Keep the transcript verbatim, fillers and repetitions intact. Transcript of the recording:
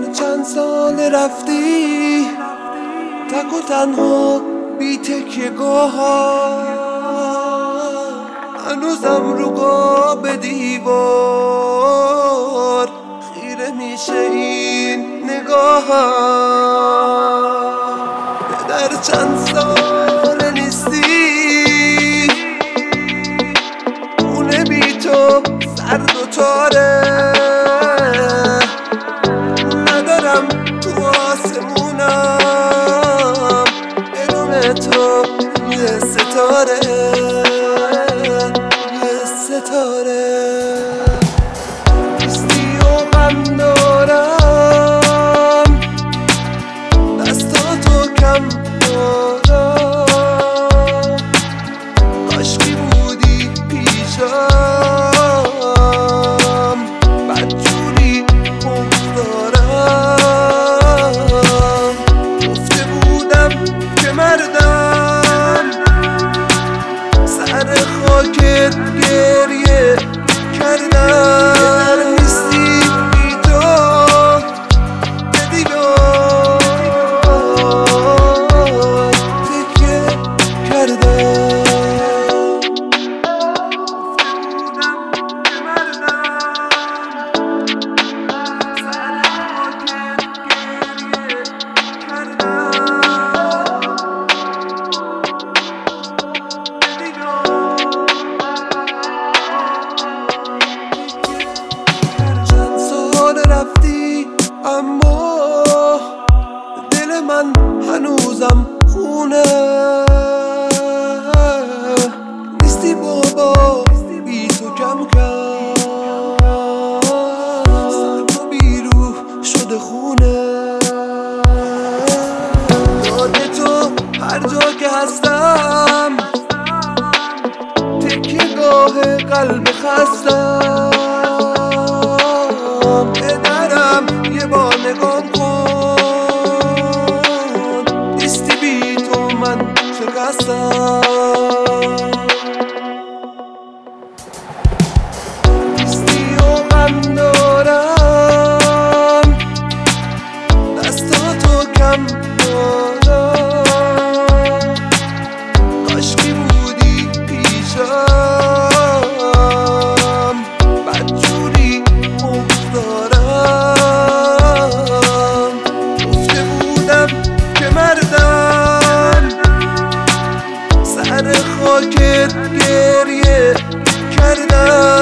چند سال رفتی تک و تنها بی تکیه گاه ها، هنوزم رو قاب دیوار خیره میشه این نگاه ها. در چند سال نیستی خونه بی تو سرد و تاره، ندارم تو آسمونم بدون تو یه ستاره یه ستاره نیستی و من دارم دستاتو کم دارم، کاشکی بودی پیشم بدجوری بگذارم. گفته بودم که مردم سر خاکت گریه کردم، نیستی بی تو به دیوار تکیه کردم. رفتی اما دل من هنوزم خونه، نیستی بابا بی تو کم کم سرد و بی روح شده خونه. یاد تو هر جا که هستم تکیه گاه قلب خستم، یه بار نگام کن نیستی بی تو من شکستم. نیستی و من دارم دستاتو کم دارم، کاشکی بودی پیشم بدجوری بگذارم. گفته بودم که مردم سر خاکت گریه کردم.